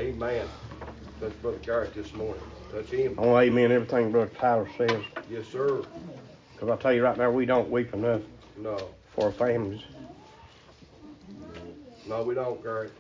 Amen. Touch Brother Garrett this morning. Touch him. Oh, amen. Everything Brother Tyler says. Yes, sir. Because I tell you right now, we don't weep enough No. for our families. No, we don't, Garrett.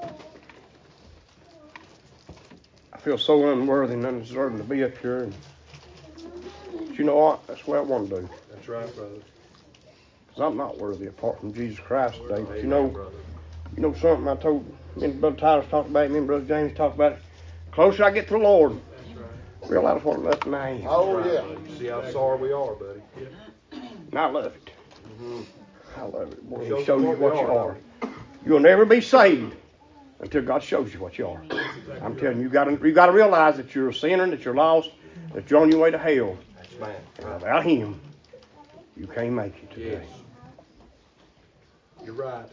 I feel so unworthy and undeserving to be up here. But you know what? That's what I want to do. That's right, brother. Because I'm not worthy apart from Jesus Christ today. But Amen, brother. you know something I told me and Brother Tyler's talked about it, me and Brother James talked about it. The closer I get to the Lord, realize what nothing I am. Oh, yeah. You see how sorry we are, buddy. And I love it. Mm-hmm. I love it. Boy, Shows He shows you what what we you are. are. You'll never be saved until God shows you what you are. I'm telling you, you got to realize that you're a sinner, that you're lost, that you're on your way to hell. That's man. And without Him, you can't make it today. Yes. You're right.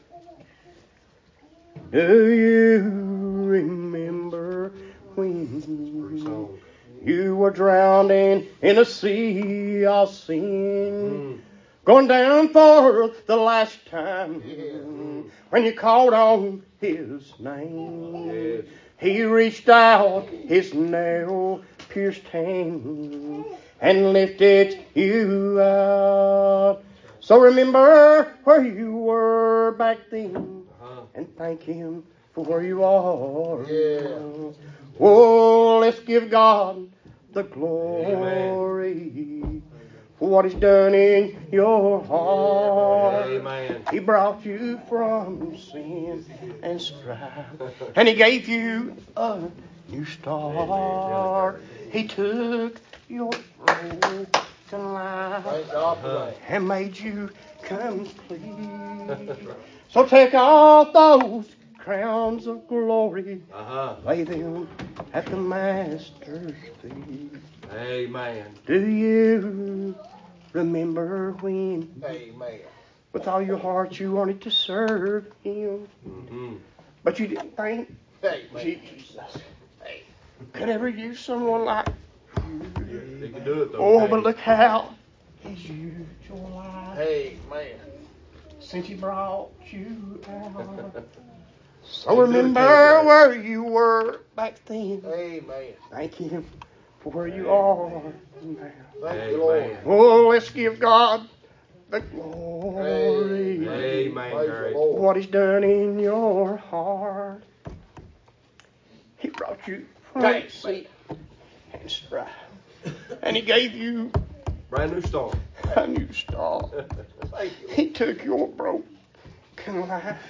Do you remember Free when song. you were drowned in a sea of sin? Mm. Going down for the last time. Mm. When you called on His name, Yes. He reached out His nail-pierced hand and lifted you out. So remember where you were back then and thank Him for where you are. Yeah. Oh, let's give God the glory for what He's done in your heart. Amen. He brought you from sin and strife, and He gave you a new start. He took your broken life Thank God for that. and made you complete. So take off those crowns of glory, lay them at the Master's feet. Amen. Do you remember when, Amen. with all your heart, you wanted to serve Him, Mm-hmm. but you didn't think Jesus could ever use someone like you? He can do it though. Oh, but look how He's used your life Amen. since He brought you out. So He do it, remember too, where you were back then. Amen. Thank Him for where you are now. Thank you, Lord. Oh, let's give God the glory Amen. for Gary. what He's done in your heart. He brought you from sin and strife, and He gave you Brand new start. a new start. He took your broken life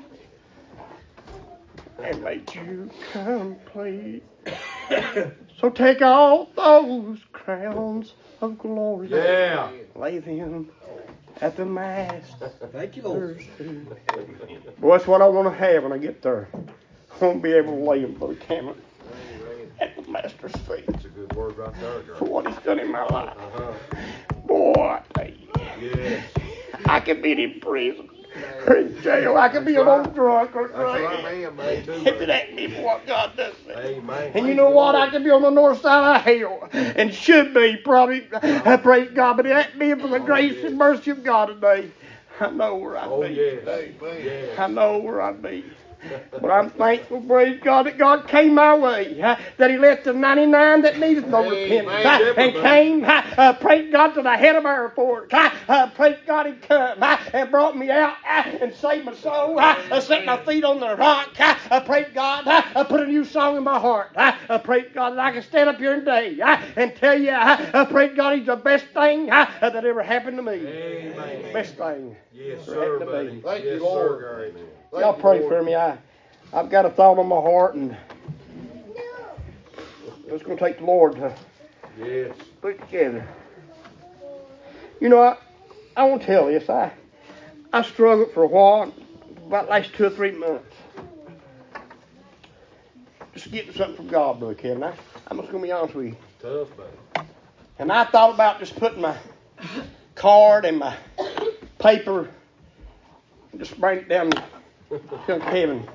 and made you complete. So take all those crowns of glory, Yeah. lay them at the Master's Thank you, Lord. feet. Boy, that's what I want to have when I get there. I want to be able to lay them for the camera at the Master's feet That's a good word right there, for girl. what He's done in my life. Uh-huh. Boy, I tell you, Yes. I could be in prison or in jail. I could be an old drunk or That's right, drunk. man. Me too, If it man. ain't me for what God does me. Amen. And you know what? I could be on the north side of hell, and should be probably. I praise God, but it ain't me for the grace and mercy of God today. I know where I'd Oh, be yes. today. Yes. I know where I'd be. But I'm thankful, praise God, that God came my way, that He left the 99 that needed no repentance, and came, praise God, to the head of our airport. Praise God, He come and brought me out and saved my soul, set my feet on the rock. Praise God, put a new song in my heart. Praise God, that I can stand up here today and tell you, praise God, He's the best thing that ever happened to me. Amen. Best thing. Yes, for sir, happened to buddy. me. Thank you, Yes, Lord. sir. Amen. Y'all pray for me. I've got a thought on my heart, and it's going to take the Lord to Yes. put it together. You know, I won't tell this. I struggled for a while, about the last 2 or 3 months, just getting something from God, Brother Kevin. I'm just going to be honest with you. Tough, buddy. And I thought about just putting my card and my paper and just bring it down to Kevin.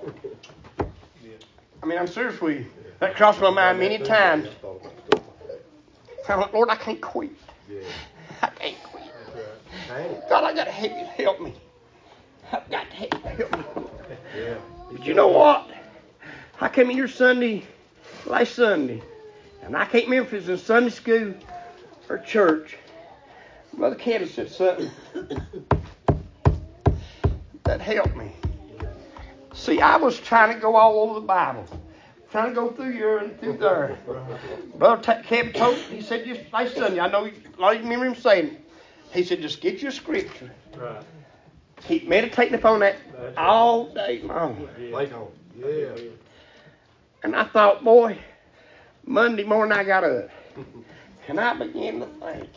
I mean, I'm serious with you. That crossed my mind many times. I'm like, Lord, I can't quit. Yeah. I can't quit. Hey. God, I got to have you to help me. I've got to have you to help me. Yeah. But you know what? I came in here last Sunday, and I can't remember if it was in Sunday school or church. Mother Candace said something that helped me. See, I was trying to go all over the Bible. Trying to go through here and through there. Brother Kevin told me, he said just last Sunday, I know a lot of you remember him saying it. He said, just get your scripture. Right. Keep meditating upon that all day long. Yeah. And I thought, boy, Monday morning I got up. And I began to think.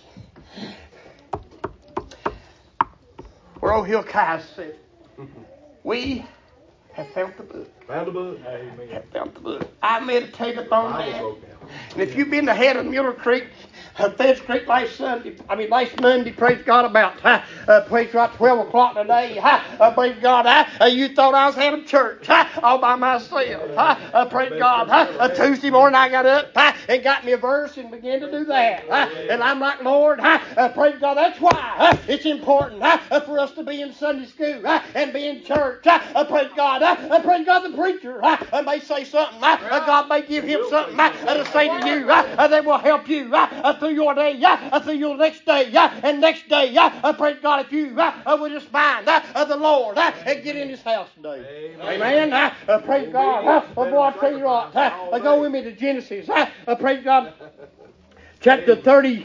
Where old Hilkiah said, we have found the book. Found the book. Have found the book. I meditated upon that. And if you've been to head of Mueller Creek, Feds Creek last Monday, praise God, about praise God, 12 o'clock today. Praise God, you thought I was having church all by myself. Praise God, Tuesday morning I got up and got me a verse and began to do that. And I'm like, Lord, praise God, that's why it's important for us to be in Sunday school and be in church. Praise God, the preacher may say something. God may give him something to say to you that will help you through your day, through your next day, and next day. Praise God, if you will just find the Lord and get in His house today. Amen. Praise God. Boy, I tell you what, go with me to Genesis. Praise God. Chapter 30,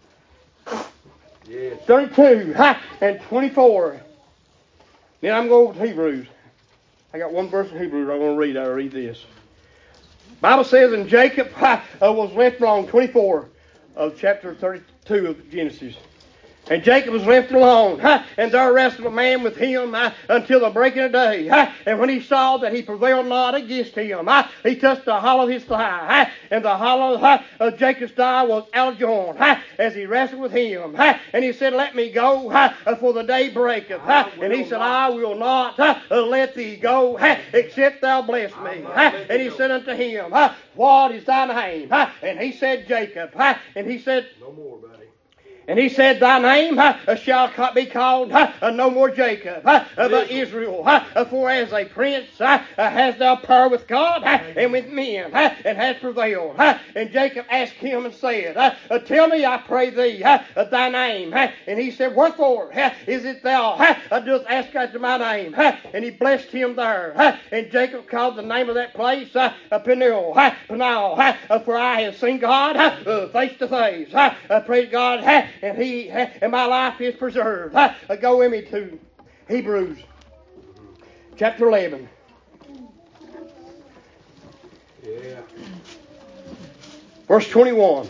32 and 24. Then I'm going to Hebrews. I got one verse in Hebrews I'm going to read. I'll read this. Bible says, and Jacob was left alone, 24 of chapter 32 of Genesis. And Jacob was left alone, and there wrestled a man with him until the breaking of day. And when he saw that he prevailed not against him, he touched the hollow of his thigh, and the hollow of Jacob's thigh was out of joint as he wrestled with him. And he said, let me go, for the day breaketh. And he said, I will not let thee go, except thou bless me. And he said unto him, what is thy name? And he said, Jacob. And he said, no more, buddy. And he said, thy name shall be called no more Jacob, but Israel. For as a prince hast thou power with God and with men, and hast prevailed. And Jacob asked him and said, tell me, I pray thee, thy name. And he said, wherefore is it thou dost ask after my name? And he blessed him there. And Jacob called the name of that place Peniel, for I have seen God face to face. Praise God. And my life is preserved. Go with me to Hebrews chapter 11. Yeah. Verse 21.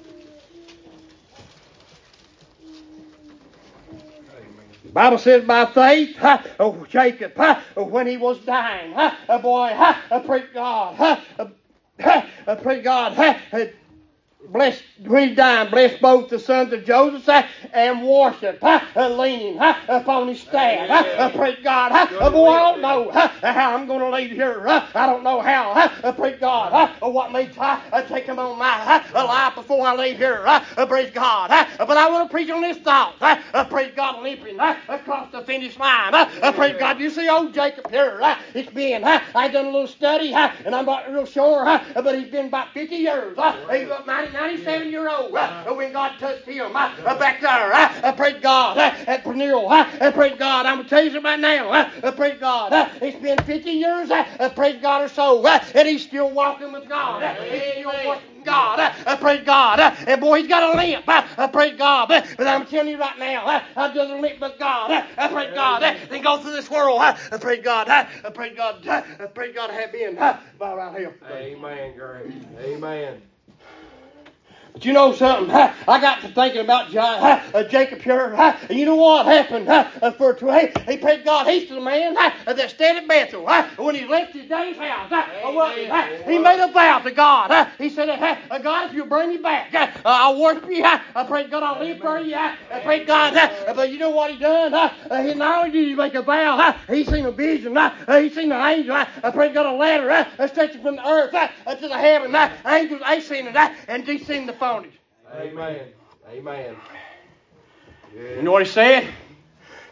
The Bible says by faith, Jacob, when he was dying, praise God, praise God, blessed, when he died, blessed both the sons of Joseph and worship, leaning upon his staff. Praise God. Boy, I don't know how I'm going to leave here. I don't know how. Praise God. What may take him on my life before I leave here. Praise God. But I want to preach on this thought. Praise God, limping across the finish line. Praise God. You see old Jacob here. It's been, I done a little study, and I'm not real sure, but he's been about 50 years. He's about 97-year-old when God touched him back there. Praise God. At Peniel. Praise God. I'm going to tell you something right now. Praise God. It's been 50 years. Praise God or so. And he's still walking with God. He's still working God. Praise God. And boy, he's got a limp. Praise God. But I'm telling you right now, I doesn't limp with God. Praise God. Then go through this world. Praise God. Praise God. Praise God. Have been by around here. Amen, Gary. Amen. But you know something? I got to thinking about Jacob here. And you know what happened? He prayed God. He's the man that stayed at Bethel when he left his daddy's house. He made a vow to God. He said, God, if you bring me back, I'll worship you. I pray God, I'll live for you. I pray God. But you know what he done? He not only did he make a vow, he seen a vision. He seen an angel. I pray God, a ladder stretching from the earth to the heaven. Angels ascended and descended the phonies. Amen. Amen. You know what he said?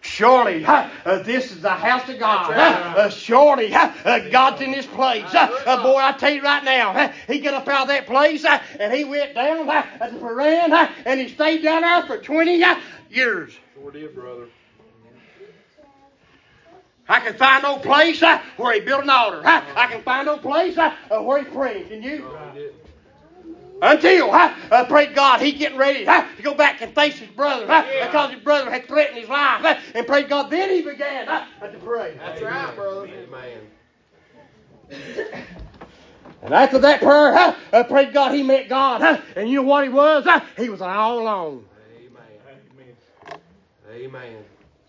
Surely, this is the house of God. Surely, God's in this place. Boy, I tell you right now, he got up out of that place and he went down to Paran and he stayed down there for 20 years. Sure did, brother. I can find no place where he built an altar. I can find no place where he prayed. Can you? Until, pray God, he's getting ready to go back and face his brother because his brother had threatened his life. And pray God, then he began to pray. That's right, brother. Amen. And after that prayer, pray God, he met God. And you know what he was? He was all alone. Amen. Amen.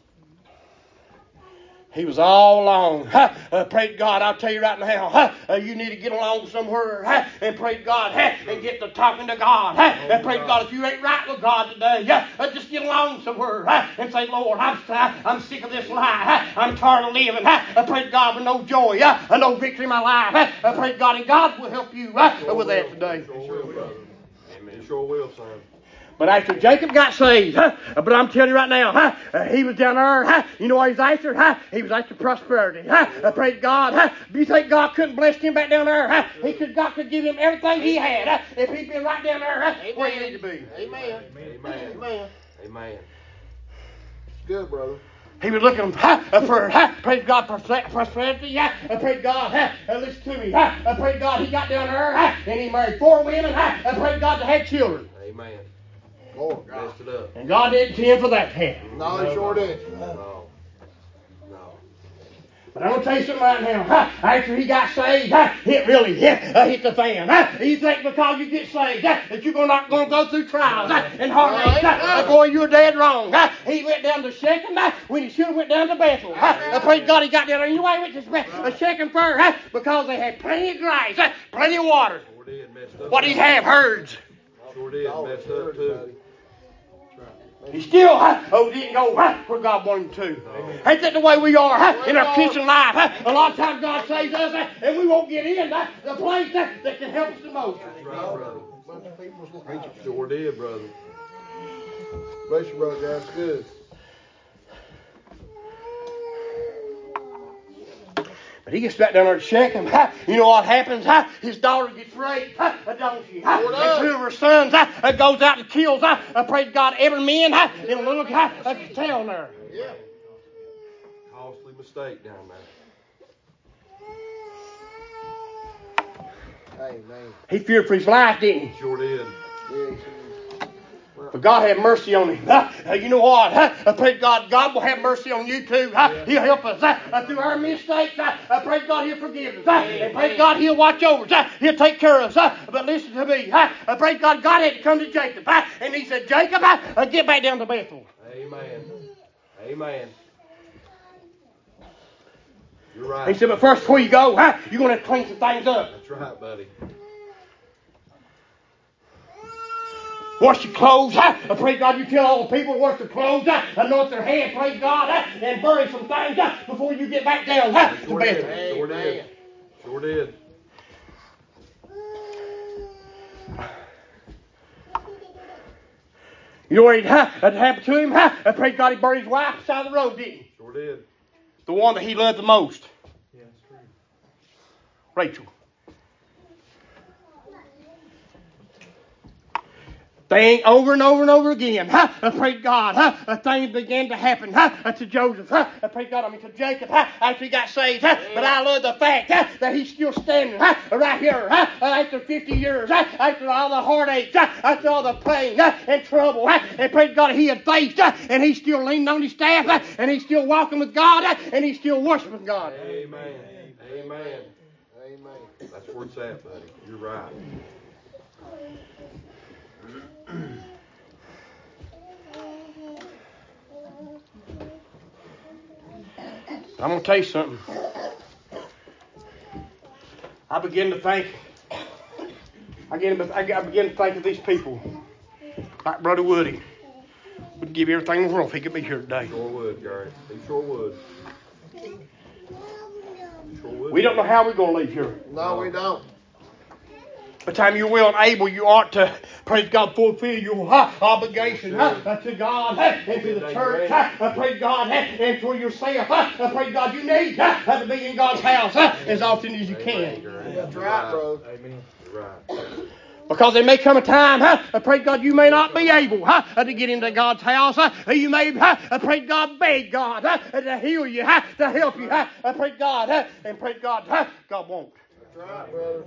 He was all alone. Pray God, I'll tell you right now, you need to get along somewhere and pray God and get to talking to God. And pray God, if you ain't right with God today, just get along somewhere and say, Lord, I'm sick of this life. I'm tired of living. Pray God with no joy, no victory in my life. Pray God, and God will help you with that today. Sure will, brother. Amen. You sure will, son. But after Jacob got saved, but I'm telling you right now, he was down there, you know what he was after? He was after prosperity. Praise God. Do you think God couldn't bless him back down there? God could give him everything he had if he'd been right down there where he needed to be. Amen. Amen. Amen. Amen. It's good, brother. He was looking for, praise God, for prosperity. Praise God, listen to me. Praise God, he got down there and he married 4 women. Praise God, to have children. Amen. Lord. Messed it up. And God didn't to him for that. No, he sure did. No. No. But I'm going to tell you something right now. After he got saved, it really hit the fan. You think because you get saved that you're not going to go through trials and heartaches. Boy, you're dead wrong. He went down to Shechem when he should have went down to Bethel. Praise God, he got down there. You know why he went to Shechem first? Because they had plenty of grass, plenty of water. Sure did. Messed up. What did he have? Herds. Sure did. Messed up, too. He still didn't go where God wanted him to. Ain't that the way we are in our Christian life? A lot of times God saves us and we won't get in the place that can help us the most. That's right, brother. Sure did, brother. Bless you, brother. That's good. But he gets back down there to Shechem. You know what happens? His daughter gets raped, don't she? And 2 of her sons goes out and kills, praise God, every man in a little town there. Yeah. Costly mistake down there. Amen. He feared for his life, didn't he? Sure did. Yeah, But God have mercy on him. You know what? Praise God. God will have mercy on you too. He'll help us through our mistakes. Praise God, he'll forgive us. And praise God, he'll watch over us. He'll take care of us. But listen to me. Praise God, God had to come to Jacob. And he said, Jacob, get back down to Bethel. Amen. Amen. You're right. He said, but first before you go, you're going to have to clean some things up. That's right, buddy. Wash your clothes. Praise God, you tell all the people to wash their clothes, anoint their hands, praise God, and bury some things before you get back down to Sure Bethel. did. Sure did. Sure did. You know what had happened to him? Praise God, he buried his wife beside the road, didn't he? Sure did. The one that he loved the most. Yeah, that's true. Rachel. Thing over and over and over again. Praise God. Things began to happen to Joseph. Praise God. To Jacob after he got saved. But I love the fact that he's still standing right here after 50 years. After all the heartaches. After all the pain and trouble. And praise God, he had faced. And he's still leaning on his staff. And he's still walking with God. And he's still worshiping God. Amen. Amen. Amen. That's where it's at, buddy. You're right. I'm going to tell you something. I begin to think of these people like Brother Woody would give everything in the world if he could be here today. Sure would, Gary. He sure would. Sure would. We don't know how we're going to leave here. No, we don't. By the time you're well and able, you ought to Praise God, fulfill your obligation to God and to the church. Praise God, and for yourself. Praise God, you need to be in God's house as often as you can. That's right, bro. Amen. Right. Because there may come a time, praise God, you may not be able to get into God's house. You may, praise God, beg God to heal you, to help you. Praise God, and praise God, God won't. That's right, brother.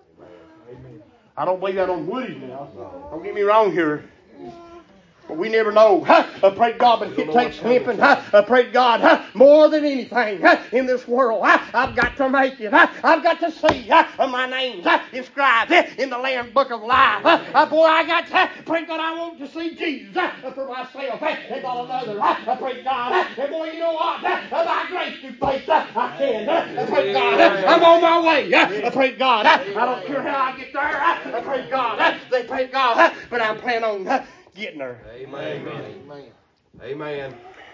I don't believe that on Woody's now. Don't get me wrong here. But we never know. Praise God, but if it takes limping, praise God, more than anything in this world, I've got to make it. I've got to see my name's inscribed in the Lamb Book of Life. Boy, I got to, praise God, I want to see Jesus for myself and not another. Praise God. And boy, you know what? By grace through faith, I can. Praise God. I'm on my way. Praise God. I don't care how I get there. Praise God. They praise God. But I'm planning on getting there. Amen. Amen.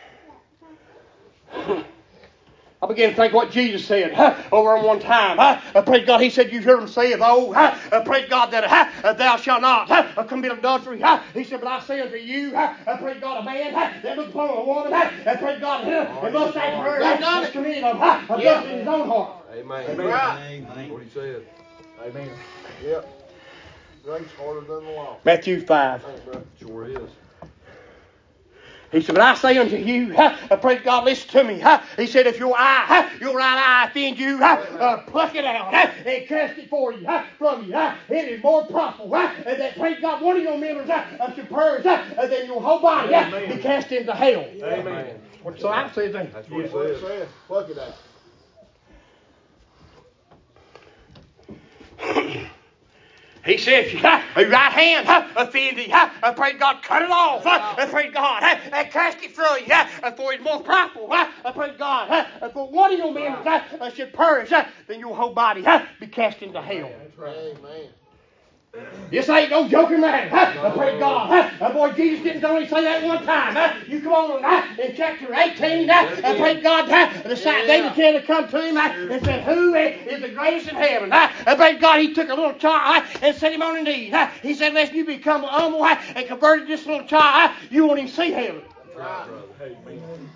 I began to think what Jesus said over one time. Praise God, He said, you heard Him say, praise God, that thou shalt not commit adultery. He said, but I say unto you, praise God, a man that looks upon a woman, praise God, and looks at her, has committed adultery in his own heart. Amen. Right. That's what He said. Amen. Yep. Grace harder than the law. Matthew 5. Thanks, bro. Sure is. He said, but I say unto you, praise God, listen to me. He said, if your right eye offend you, pluck it out and cast it from you. It is more profitable that, praise God, one of your members should perish than your whole body be cast into hell. Amen. So I say that. That's what He What it said. said. Pluck it out. He said, if your right hand offend thee, praise God, cut it off. Praise God, and cast it from you. For it's more profitable, praise God, for one of your members should perish than your whole body be cast into hell. Amen. This ain't no joking matter. Praise God. Boy, Jesus didn't only say that one time. You come on in chapter 18. Praise God. The David had to come to him and said, who is the greatest in heaven? Praise God. He took a little child and set him on his knees. He said, unless you become humble and converted this little child, you won't even see heaven. That's right. Amen.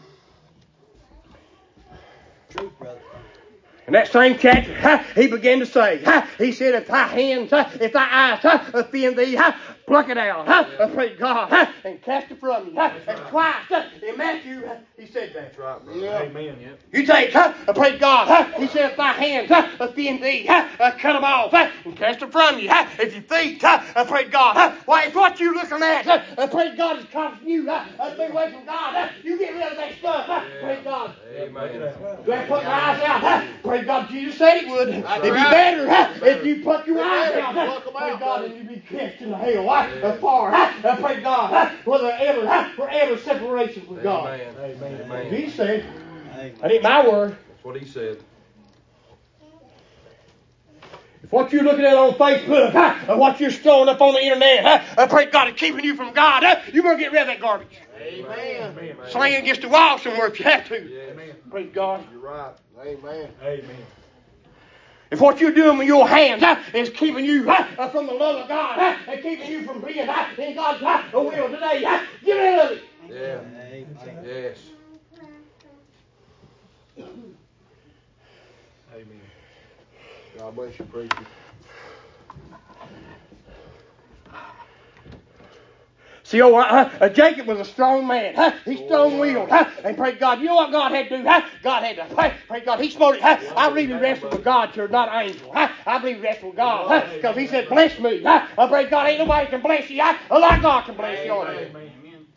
Truth, brother. In that same chapter, he began to say, he said, if thy eyes offend thee, pluck it out, praise God, and cast it from you. And twice in Matthew, he said that. That's right, brother. Yeah. Amen. Yep. You take, praise God, he said, if thy hands offend thee, cut them off and cast them from you. If your feet, praise God, why, if what you looking at, praise God, is causing you to be away from God, you get rid of that stuff, praise God. Amen. Do I put my eyes out? Praise God, Jesus said it would. It'd be better if you pluck your eyes out. Praise God, and you be cast in the hell far. Praise God, forever separation from God. Amen. Amen. Jesus said, that ain't my word. That's what He said. If what you're looking at on Facebook, and what you're storing up on the internet, praise God, is keeping you from God, you better get rid of that garbage. Amen. Sling it against the wall somewhere if you have to. Yes. Praise God. You're right. Amen. Amen. If what you're doing with your hands is keeping you from the love of God and keeping you from being in God's will today, get rid of it. Yeah. Amen. Yes. Amen. God bless you, preacher. See, Jacob was a strong man. He strong-willed. And praise God, you know what God had to do? God had to, praise God, He smote it. I believe He wrestled with God, church, not an angel. I believe He wrestled with God. Because He said, bless me. Praise God, ain't nobody can bless you like God can bless you. Amen.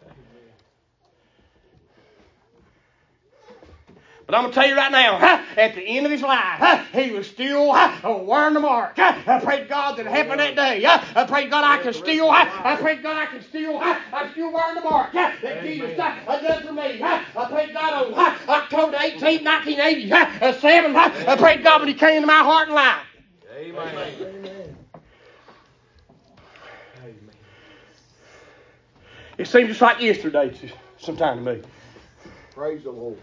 But I'm going to tell you right now, at the end of his life, he was still wearing the mark. Praise God that happened that day. Praise God I can still, praise God I'm still wearing the mark that Jesus done for me. Praise God on October 18, 1987, praise God when He came into my heart and life. Amen. It seems just like yesterday sometime to me. Praise the Lord.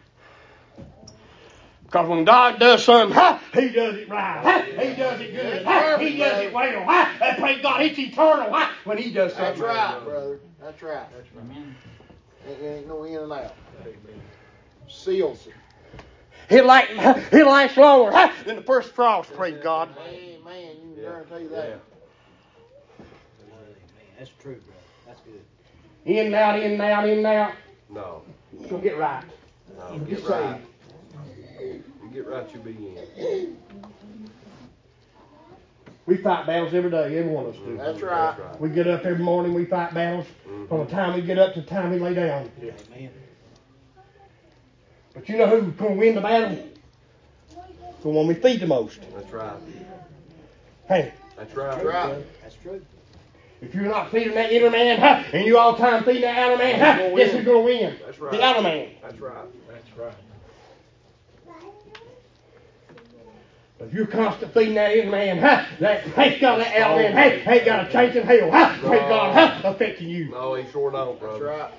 Because when God does something, He does it right. He does it good. He does it well. praise God, it's eternal when He does That's something. right, brother. That's right. Ain't no in and out. Seals it. He'll last longer than the first frost, praise God. Amen. You can guarantee that. Yeah. That's true, bro. That's good. In and out, in and out, in and out. No. It's going to get right. No. You Get saved. right. You get right, you be in. We fight battles every day, every one of us do. That's right. We get up every morning, we fight battles. From the time we get up to the time we lay down. Amen. But you know who's going to win the battle? The one we feed the most. That's right. Hey, That's right. That's right. That's true. if you're not feeding that inner man, and you all the time feeding that outer man, guess who's going to win? That's right. The outer man. That's right. That's right. If you're constant feeding that inner man, that ain't got that outer man, ain't got a chance in hell. Praise God, affecting you. No, he sure don't, That's brother. right.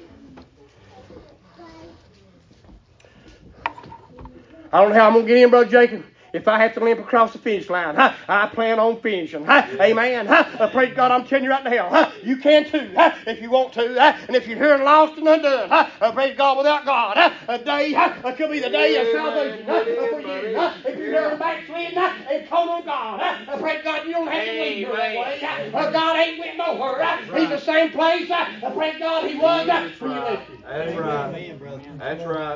I don't know how I'm going to get in, Brother Jacob. If I have to limp across the finish line, I plan on finishing. Amen. Praise God, I'm telling you right now. You can too, if you want to. And if you're here and lost and undone, praise God, without God, a day could be the day of salvation for you. If you're here and backslidden and told on God, praise God, you don't have to leave your way. God ain't went nowhere. He's the same place. Praise God, He was when you left Him. That's right. Amen, brother. That's right.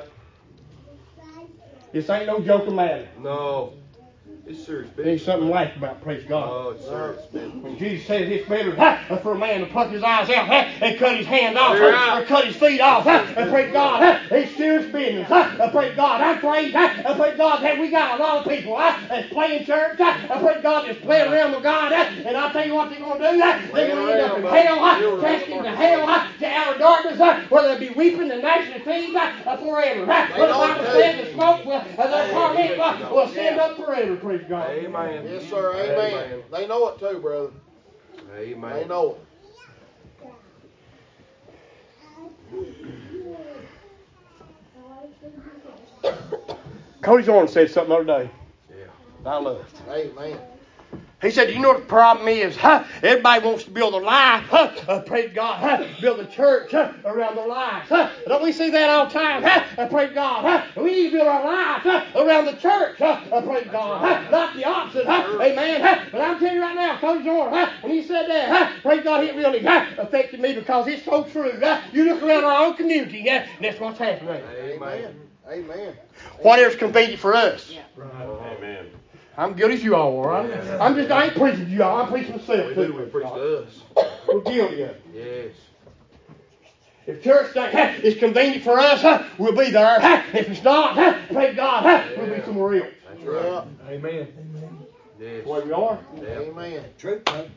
This ain't no joking matter. No. It's serious There's business. something to laugh about, praise God. Oh, it's serious business. When Jesus said it's better for a man to pluck his eyes out and cut his hand off Yeah. or cut his feet off. And praise God, it's serious business. Praise God, I pray, praise God, that we got a lot of people that's playing church. Praise God, that's playing around with God. And I'll tell you what they're going to do. They're going to end up in hell, cast into hell, to outer darkness, where they'll be weeping and gnashing of teeth forever. But the Bible says the smoke, their torment will stand up forever, praise God. Amen. Yes, sir. Amen. They know it too, brother. Amen. They know Cody Zorn said something the other day. Yeah. I love it. it. Amen. He said, you know what the problem is? Everybody wants to build a life. Praise God. Build a church around their lives. Don't we see that all the time? Praise God. We need to build our life around the church. Praise God. Not the opposite. Amen. But I'm telling you right now, Coach Zorn, when he said that, praise God, it really affected me because it's so true. You look around our own community, and that's what's happening. Amen. Amen. Whatever's convenient for us. Amen. I'm good as you all are. I ain't preaching to you all. I'm preaching to myself. We too. do. We preach to us. We're guilty of it. Yes. If church is convenient for us, we'll be there. If it's not, praise God, we'll be somewhere else. That's Yeah. right. Amen. Yes. That's the way we are. Yeah. Amen. True, brother.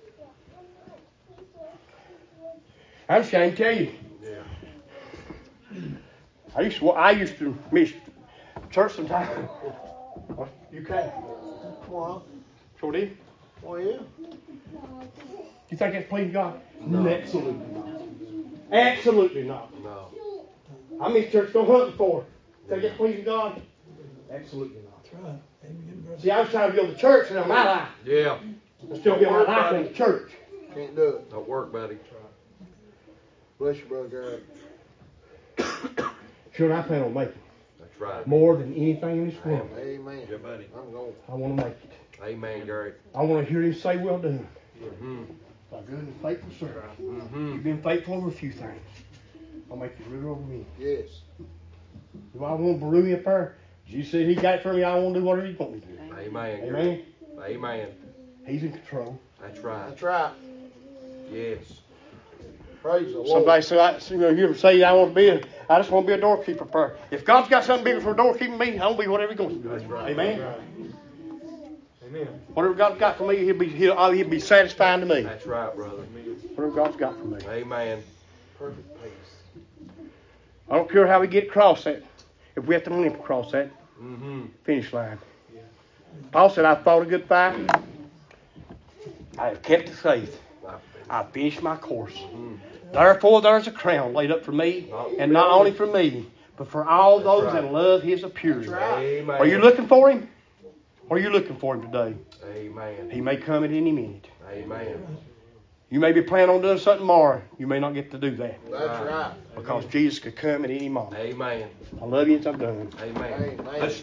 I'm ashamed to tell you. Yeah. I used to miss church sometimes. You can't. Come on. Sure did. Oh, yeah. You think that's pleasing God? No. Absolutely not. Absolutely not. No. I miss church. Don't hunt for. Think that's pleasing God? Absolutely not. That's right. Amen, brother. See, I was trying to build the church in my life. Yeah. I still build my life in the church. Can't do it. Don't work, buddy. Bless you, brother Garrett. Sure, I plan on making That's right. more than anything in this world. Amen. Yeah, buddy. I'm going. I want to make it. Amen, Gary. I want to hear Him say, well done. Mm-hmm. Thy good and faithful servant. Mm-hmm. You've been faithful over a few things. I'll make you ruler over me. Yes. Do I want Barui up there? Jesus said He got it for me. I want to do whatever He wants me to do. Amen, Gary. Amen. Amen. He's in control. That's right. That's right. Yes. Praise the Lord. Somebody said, you hear him say, I just want to be a doorkeeper. For if God's got something bigger for a doorkeeper than me, I'll be whatever He's going to do. That's right. Amen. That's right. Amen. Whatever God's got for me, He'll be satisfying to me. That's right, brother. Whatever God's got for me. Amen. Perfect peace. I don't care how we get across that. If we have to limp across that Mm-hmm. finish line. Paul said, I fought a good fight. I have kept the faith. I finished my course. Therefore, there's a crown laid up for me, and not only for me, but for all those that love His appearing. Amen. Are you looking for Him? Or are you looking for Him today? Amen. He may come at any minute. Amen. You may be planning on doing something tomorrow. You may not get to do that. That's right. Because Jesus could come at any moment. Amen. I love you and I'm done. Amen. Amen. Let's